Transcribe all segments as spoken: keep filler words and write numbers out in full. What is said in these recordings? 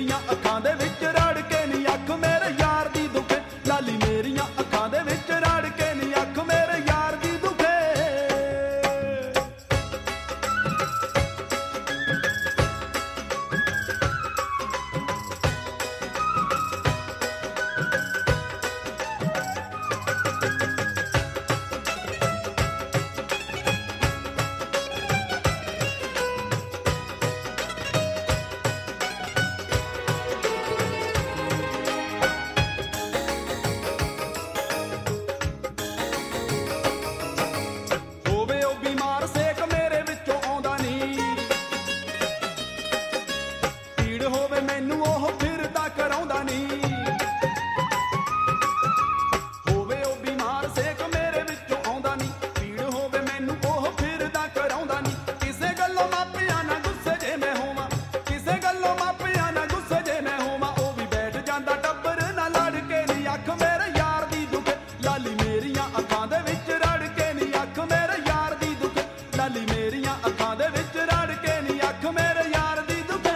ਮੇਰੀਆਂ ਅੱਖਾਂ ਦੇ ਵਿੱਚ ਰੜ ਕੇ ਨੀ ਅੱਖ ਮੇਰੇ ਯਾਰ ਦੀ ਦੁਖੇ, ਲਾਲੀ ਮੇਰੀਆਂ ਅੱਖਾਂ ਦੇ ਵਿੱਚ ਰੜ ਕੇ ਨੀ ਅੱਖ ਮੇਰੇ ਯਾਰ ਦੀ ਦੁਖੇ। ਮੈਨੂੰ ਉਹ ਫਿਰਦਾ ਕਰਾਉਂਦਾ ਨੀ, ਹੋਵੇ ਉਹ ਬਿਮਾਰ ਸੇਕ ਮੇਰੇ ਵਿੱਚੋਂ ਆਉਂਦਾ ਨੀ, ਪੀੜ ਹੋਵੇ ਮੈਨੂੰ ਉਹ ਫਿਰਦਾ ਕਰਾਉਂਦਾ ਨੀ। ਕਿਸੇ ਗੱਲੋਂ ਮਾਪਿਆਂ ਨਾ ਗੁੱਸੇ ਜੇ ਮੈਂ ਹੋਵਾਂ, ਕਿਸੇ ਗੱਲੋਂ ਮਾਪਿਆਂ ਨਾ ਗੁੱਸੇ ਜੇ ਮੈਂ ਹੋਵਾਂ, ਉਹ ਵੀ ਬੈਠ ਜਾਂਦਾ ਟੱਬਰ ਨਾ ਲੜ ਕੇ ਨੀ ਅੱਖ ਮੇਰੇ ਯਾਰ ਦੀ ਦੁਖੇ, ਲਾਲੀ ਮੇਰੀਆਂ ਅੱਖਾਂ ਦੇ ਵਿੱਚ ਰੜ ਕੇ ਨੀ ਅੱਖ ਮੇਰੇ ਯਾਰ ਦੀ ਦੁਖੇ, ਲਾਲੀ ਮੇਰੀਆਂ ਅੱਖਾਂ ਦੇ ਵਿੱਚ ਰੜ ਕੇ ਨੀ ਅੱਖ ਮੇਰੇ ਯਾਰ ਦੀ ਦੁਖੇ।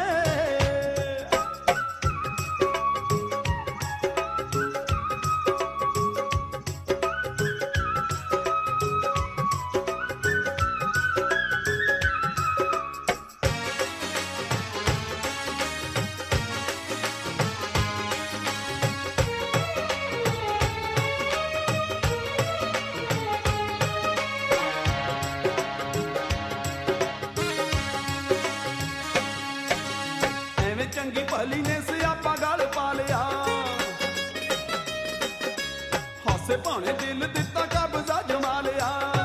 ਚੰਗੀ ਭਲੀ ਨੇ ਸਿਆਪਾ ਗਲ ਪਾ ਲਿਆ, ਹਾਸੇ ਭਾਣੇ ਦਿਲ ਦਿੱਤਾ ਕਬਜ਼ਾ ਜਮਾ ਲਿਆ।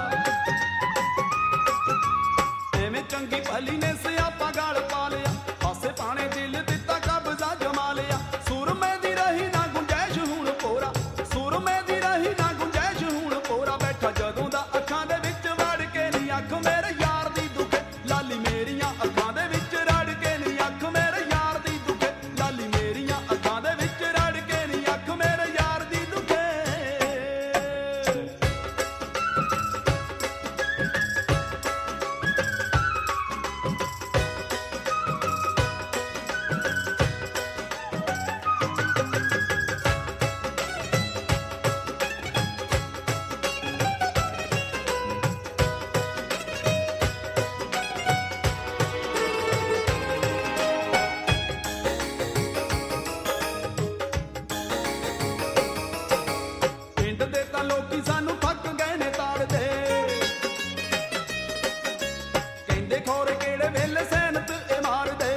ਐਵੇਂ ਚੰਗੀ ਭਲੀ ਨੇ ਸਿਆਪਾ ਗਲ ਪਾ ਲਿਆ, ਹਾਸੇ ਭਾਣੇ ਦਿਲ ਦਿੱਤਾ ਕਬਜ਼ਾ ਜਮਾ ਲਿਆ। ਸੁਰਮੇ ਦੀ ਰਹੀ ਨਾ ਗੁੰਜਾਇਸ਼ ਹੁਣ ਪੋਰਾ, ਸੁਰਮੇ ਦੀ ਰਹੀ ਨਾ ਗੁੰਜਾਇਸ਼ ਹੁਣ ਪੋਰਾ, ਬੈਠਾ ਜਦੋਂ ਦਾ ਅੱਖਾਂ ਦੇ ਵਿੱਚ ਵੜ ਕੇ ਨੀ ਅੱਖ ਮੇਰੇ ਯਾਰ ਦੀ ਦੁਖੇ, ਲਾਲੀ ਮੇਰੀਆਂ ਅੱਖਾਂ ਦੇ ਵਿੱਚ ਰੜ ਕੇ ਨੀ ਅੱਖ ਮੇਰੇ ਯਾਰ ਦੀ ਦੁਖੇ, ਲਾਲੀ ਮੇਰੀਆਂ ਅੱਖਾਂ ਦੇ ਵਿੱਚ ਰੜ ਕੇ ਨੀ ਅੱਖ ਮੇਰੇ ਯਾਰ ਦੀ ਦੁਖੇ। ਲੋਕੀ ਸਾਨੂੰ ਥੱਕ ਗਏ ਨੇ ਤਾੜਦੇ, ਕਹਿੰਦੇ ਖੋਰੇ ਕਿਹੜੇ ਵੇਲੇ ਸੈਨਤ ਇਹ ਮਾਰਦੇ।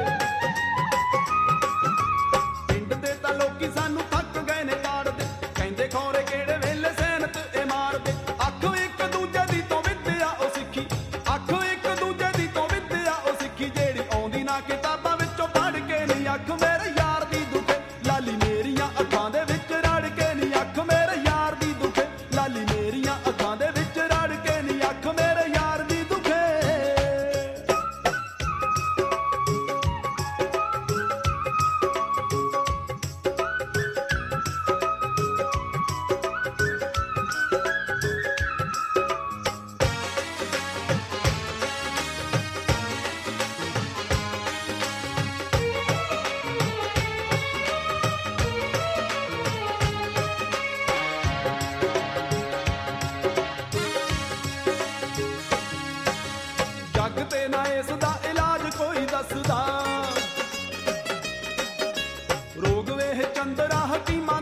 ਪਿੰਡ ਦੇ ਤਾਂ ਲੋਕੀ ਸਾਨੂੰ ਥੱਕ ਗਏ ਨੇ ਤਾੜਦੇ, ਕਹਿੰਦੇ ਖੋਰੇ ਕਿਹੜੇ ਵੇਲੇ ਸੈਨਤ ਇਹ ਮਾਰਦੇ। ਅੱਖ ਇੱਕ ਦੂਜੇ ਦੀ ਤੋਂ ਵਿਦਿਆ ਉਹ ਸਿੱਖੀ, ਅੱਖ ਇੱਕ ਦੂਜੇ ਦੀ ਤੋਂ ਵਿਦਿਆ ਉਹ ਸਿੱਖੀ, ਜਿਹੜੀ ਆਉਂਦੀ ਨਾ ਕਿਤਾਬਾਂ ਵਿੱਚੋਂ ਪੜ੍ਹ ਕੇ ਨੀ ਅੱਖ ਮੇਰੇ ਯਾਰ ਦੀ ਦੁਖੇ, ਲਾਲੀ ਮੇਰੀਆਂ ਅੱਖਾਂ ਦੇ ਵਿੱਚ ਰੜ ਕੇ ਨੀ ਅੱਖ ਮੇਰੇ ਯਾਰ ਦੀ ਦੁਖੇ, ਲਾਲੀ ਮੇਰੀਆਂ ਅੱਖਾਂ ਦੇ ਵਿੱਚ ਰੜ ਕੇ ਨੀ ਅੱਖ ਮੇਰੇ ਯਾਰ ਦੀ ਦੁਖੇ। ਜੱਗ ਤੇ ਨਾ ਇਸ ਦਾ ਇਲਾਜ ਕੋਈ ਦੱਸਦਾ, ਰੋਗ ਵੇਹ ਚੰਦਰਾ ਹਕੀਮਾਂ